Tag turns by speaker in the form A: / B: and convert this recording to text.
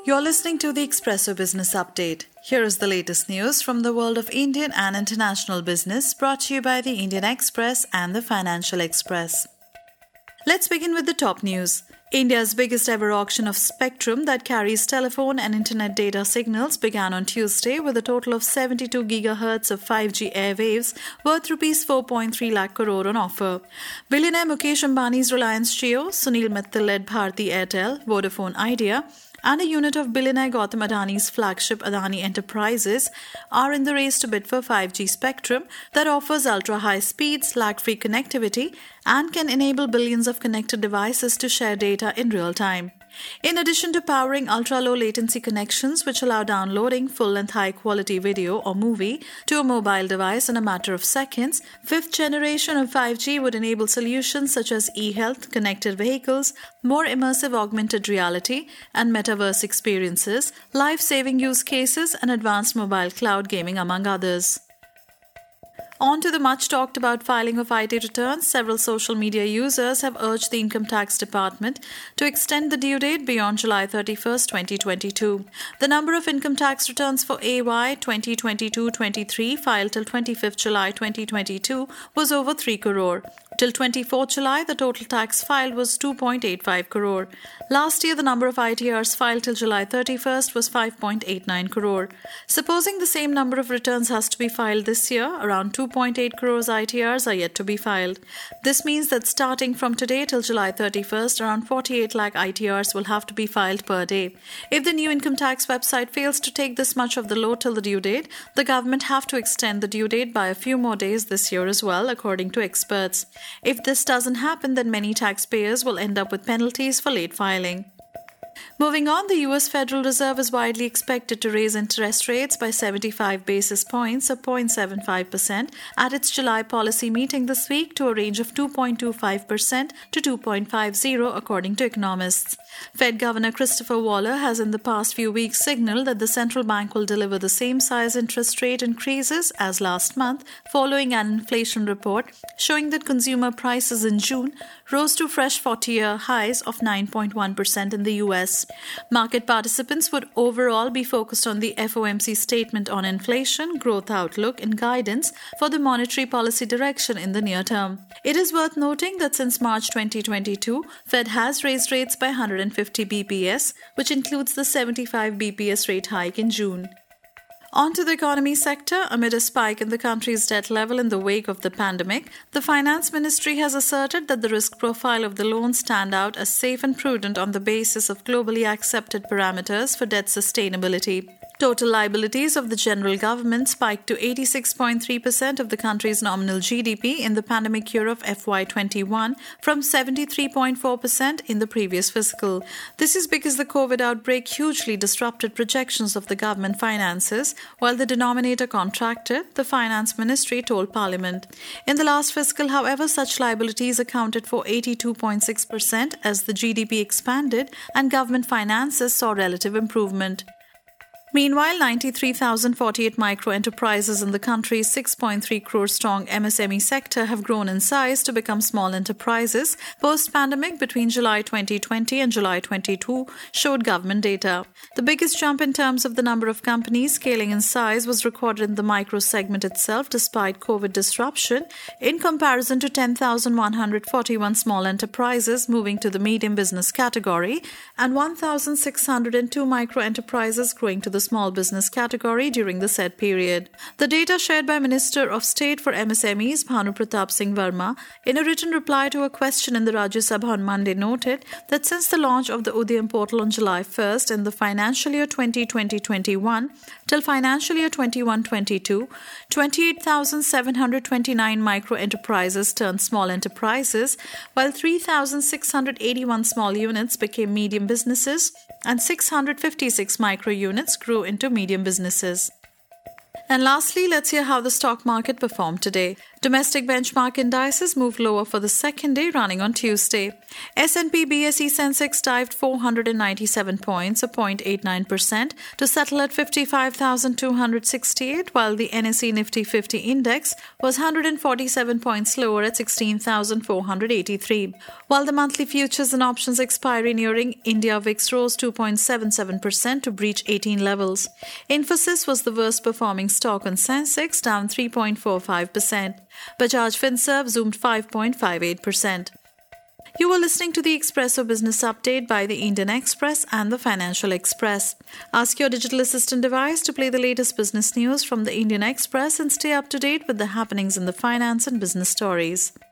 A: You're listening to the Expresso Business Update. Here is the latest news from the world of Indian and international business, brought to you by the Indian Express and the Financial Express. Let's begin with the top news. India's biggest ever auction of spectrum that carries telephone and internet data signals began on Tuesday with a total of 72 GHz of 5G airwaves worth Rs 4.3 lakh crore on offer. Billionaire Mukesh Ambani's Reliance Jio, Sunil Mittal-led Bharti Airtel, Vodafone Idea, and a unit of billionaire Gautam Adani's flagship Adani Enterprises are in the race to bid for 5G spectrum that offers ultra-high speeds, lag-free connectivity, and can enable billions of connected devices to share data in real time. In addition to powering ultra-low latency connections which allow downloading full-length high-quality video or movie to a mobile device in a matter of seconds, fifth generation of 5G would enable solutions such as e-health, connected vehicles, more immersive augmented reality and metaverse experiences, life-saving use cases and advanced mobile cloud gaming among others. On to the much-talked-about filing of IT returns, several social media users have urged the Income Tax Department to extend the due date beyond July 31, 2022. The number of income tax returns for AY 2022-23 filed till 25th July 2022 was over 3 crore. Till 24th July, the total tax filed was 2.85 crore. Last year, the number of ITRs filed till July 31st was 5.89 crore. Supposing the same number of returns has to be filed this year, around 2.8 crores ITRs are yet to be filed. This means that starting from today till July 31st, around 48 lakh ITRs will have to be filed per day. If the new income tax website fails to take this much of the load till the due date, the government have to extend the due date by a few more days this year as well, according to experts. If this doesn't happen, then many taxpayers will end up with penalties for late filing. Moving on, the US Federal Reserve is widely expected to raise interest rates by 75 basis points or 0.75% at its July policy meeting this week to a range of 2.25% to 2.50% according to economists. Fed Governor Christopher Waller has in the past few weeks signaled that the central bank will deliver the same size interest rate increases as last month following an inflation report showing that consumer prices in June rose to fresh 40-year highs of 9.1% in the US. Market participants would overall be focused on the FOMC statement on inflation, growth outlook, and guidance for the monetary policy direction in the near term. It is worth noting that since March 2022, Fed has raised rates by 150 BPS, which includes the 75 BPS rate hike in June. On to the economy sector. Amid a spike in the country's debt level in the wake of the pandemic, the Finance Ministry has asserted that the risk profile of the loans stand out as safe and prudent on the basis of globally accepted parameters for debt sustainability. Total liabilities of the general government spiked to 86.3% of the country's nominal GDP in the pandemic year of FY21 from 73.4% in the previous fiscal. This is because the COVID outbreak hugely disrupted projections of the government finances, while the denominator contracted, the Finance Ministry told Parliament. In the last fiscal, however, such liabilities accounted for 82.6% as the GDP expanded and government finances saw relative improvement. Meanwhile, 93,048 micro-enterprises in the country's 6.3 crore strong MSME sector have grown in size to become small enterprises post-pandemic between July 2020 and July 22, showed government data. The biggest jump in terms of the number of companies scaling in size was recorded in the micro segment itself despite COVID disruption, in comparison to 10,141 small enterprises moving to the medium business category and 1,602 micro-enterprises growing to the small business category during the said period. The data shared by Minister of State for MSMEs Bhanu Pratap Singh Verma in a written reply to a question in the Rajya Sabha on Monday noted that since the launch of the Udyam portal on July 1st in the financial year 2020-21 till financial year 21-22, 28,729 micro-enterprises turned small enterprises, while 3,681 small units became medium businesses and 656 micro units grew into medium businesses. And lastly, let's hear how the stock market performed today. Domestic benchmark indices moved lower for the second day, running on Tuesday. S&P BSE Sensex dived 497 points, or 0.89%, to settle at 55,268, while the NSE Nifty 50 index was 147 points lower at 16,483. While the monthly futures and options expiry nearing, India VIX rose 2.77% to breach 18 levels. Infosys was the worst performing stock on Sensex, down 3.45%. Bajaj Finserv zoomed 5.58%. You were listening to the Expresso Business Update by the Indian Express and the Financial Express. Ask your digital assistant device to play the latest business news from the Indian Express and stay up to date with the happenings in the finance and business stories.